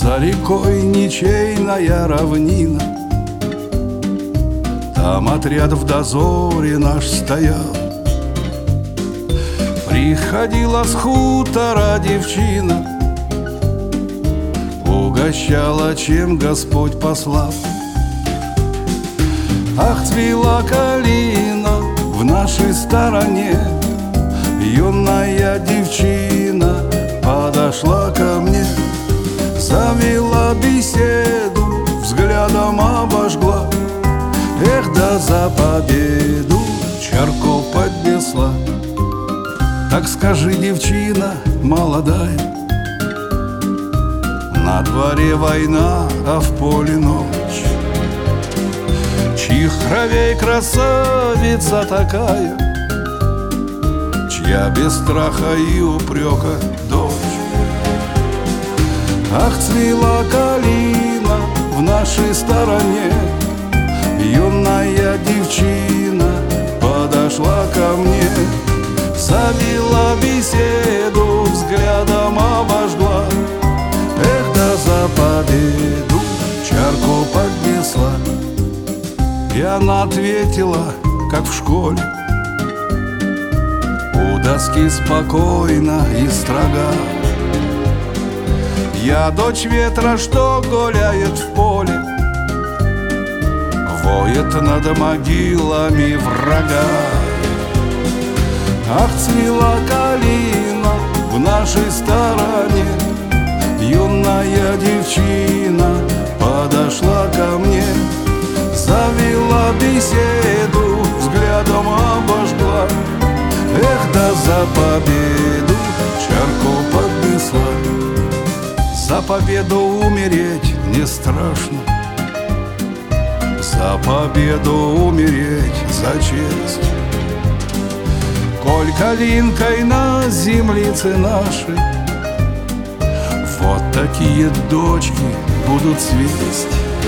За рекой ничейная равнина, там отряд в дозоре наш стоял. Приходила с хутора девчина, угощала, чем Господь послал. Ах, цвела калина в нашей стороне, юная девчина подошла ко мне, завела беседу, взглядом обожгла. Эх, да за победу чарку поднесла. Так скажи, девчина молодая, на дворе война, а в поле ночь. Чьих кровей красавица такая, чья без страха и упрека дочь? Ах, цвела калина в нашей стороне, юная девчина подошла ко мне, завела беседу, взглядом обожгла. Эх, да за победу чарку поднесла. И она ответила, как в школе, у доски спокойно и строга: я дочь ветра, что гуляет в поле, воет над могилами врага. Ах, цвела калина в нашей стороне, юная девчина подошла ко мне, завела беседу, взглядом обожгла. Эх, да за победу чарку поднесла. За победу умереть не страшно, за победу умереть за честь. Коль калинкой на землице нашей вот такие дочки будут цвесть.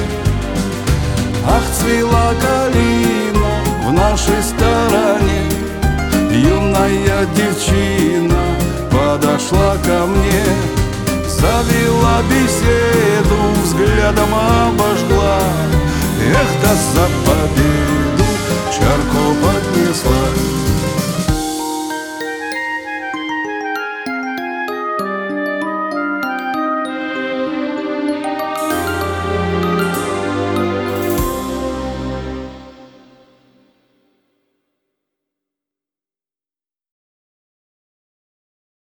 Ах, цвела калина в нашей стороне, юная девчина подошла ко мне, завела беседу, взглядом обожгла. Эх, да за